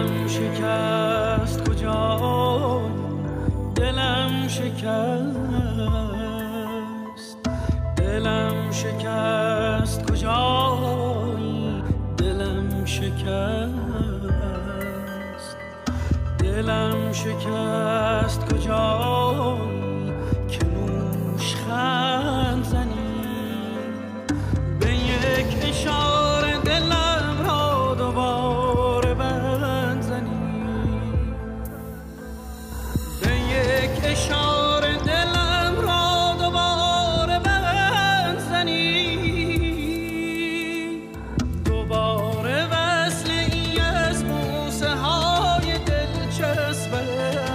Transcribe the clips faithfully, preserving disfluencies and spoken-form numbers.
دلم شکست کجایی، دلم شکست، دلم شکست کجایی، دلم شکست، دلم شکست کجایی که نوشخند زنی به یک اشاره دلم را دوباره بند زنی، به یک اشاره دلم را دوباره بند زنی، دوباره وصل ای از بوسه های دلچسبه،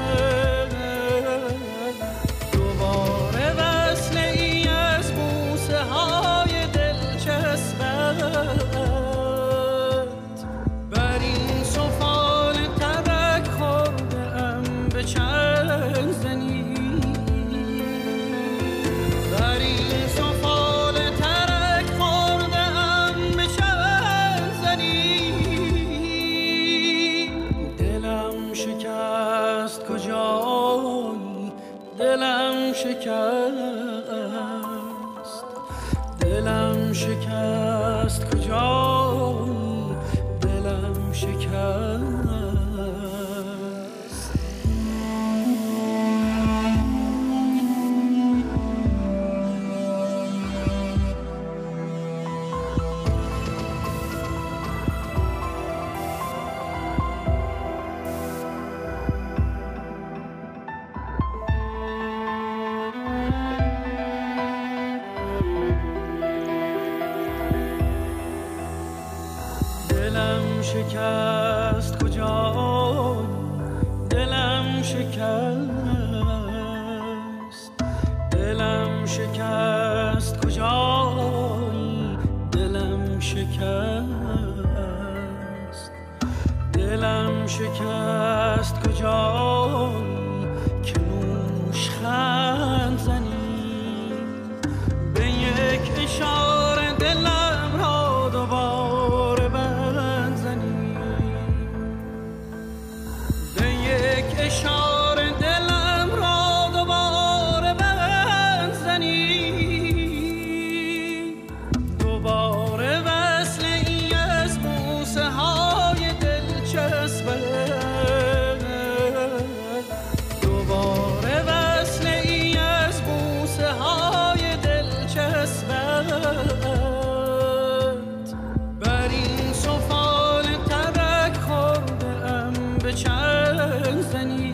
دوباره وصل ای از بوسه های دلچسبت، بر این سفال ترک خورده ام به چند زنی، بر این سفال ترک خورده ام به چند زنی، دلم شکست کجایی، دلم شکست، دلم شکست کجایی، دلم شکست. دلم شکست کجایی، دلم شکست، دلم شکست کجایی، دلم شکست، دلم شکست کجایی که نوشخند زنی به یک اشاره دلم را دوباره بند زنی، به یک اشاره دلم را دوباره بند زنی، دوباره وصل ای از بوسه های دلچسبه، دوباره وصل ای از بوسه های دلچسبت، بر این سفال ترک خورده ام به چند زنی،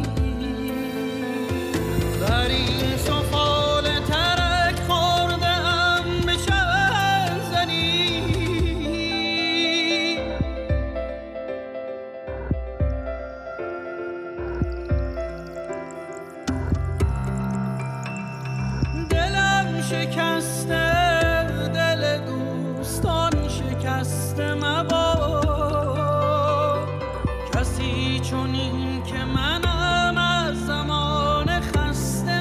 بر این سفال ترک خورده ام به چند زنی، دلم شکسته، دل دوستان شکسته مباد، کسی چنین که منم از زمان خسته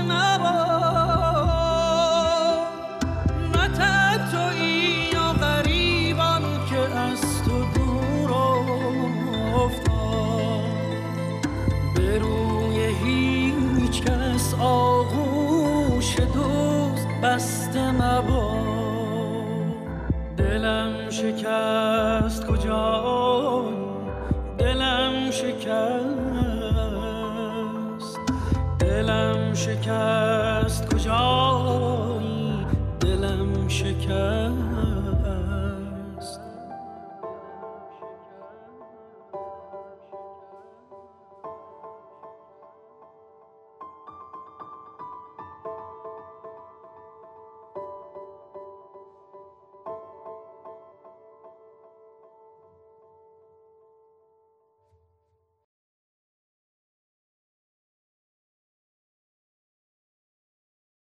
مباد، نه تنهایی یا غریبان که از تو دور افتاد، به روی هیچ کس آغوش دوست بسته مباد، دلم شکست کجایی، دلم شکست، دلم شکست کجایی، دلم شکست.